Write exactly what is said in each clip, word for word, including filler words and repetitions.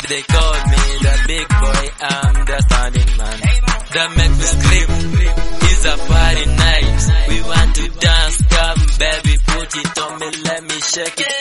They call me the big boy, I'm the standing man. That make me scream, it's a party night. We want to dance, come baby, put it on me, let me shake it.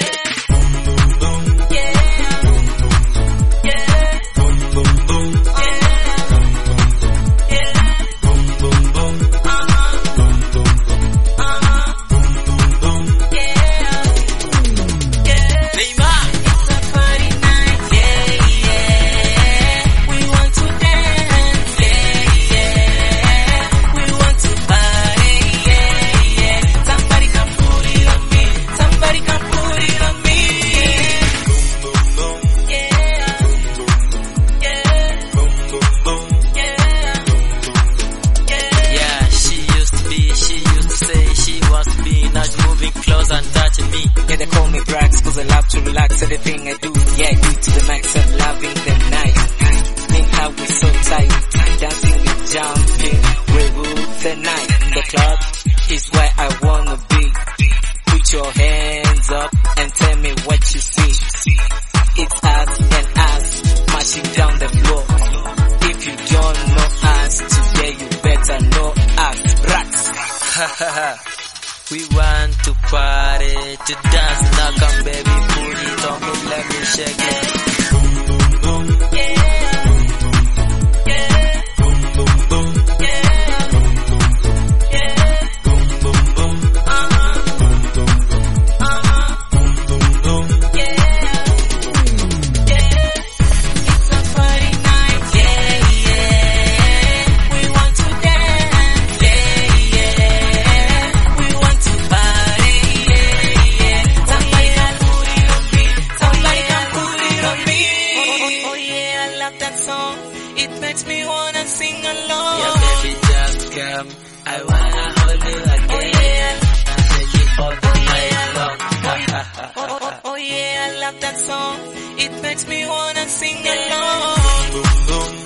And touching me. Yeah, they call me Brax cause I love to relax. Everything I do, yeah, do to the max. I'm loving the night. Think how we so tight. Dancing and jumping, we rule the night. The club is where I wanna be. Put your hands up and tell me what you see. It's us and us, marching down the floor. If you don't know us, today you better know us. Brax. We want to party, to dance, now come baby, put it on me, let me shake it. Boom, boom, boom, yeah, yeah, boom, boom, boom, yeah, yeah, boom, boom, boom, uh-huh, boom, boom, boom, uh-huh, boom, boom, boom, yeah, yeah, it's a party night, yeah, yeah, we want to dance, yeah, yeah, we want to party, yeah, yeah, somebody can put it on me, somebody can put it on me. Oh, oh, oh yeah, I love that song, it makes me wanna sing along. Yeah, baby, just come, I wanna hold you again. Oh yeah, and take it all the night long. Oh, oh, oh yeah, I love that song, it makes me wanna sing along. Boom, boom.